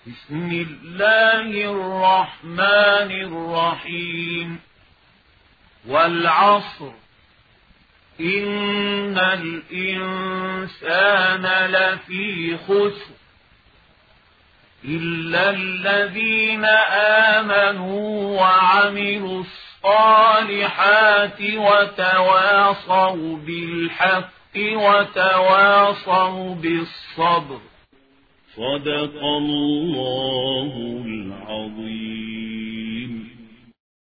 بسم الله الرحمن الرحيم. والعصر إن الإنسان لفي خسر إلا الذين آمنوا وعملوا الصالحات وتواصوا بالحق وتواصوا بالصبر. صدق الله العظيم.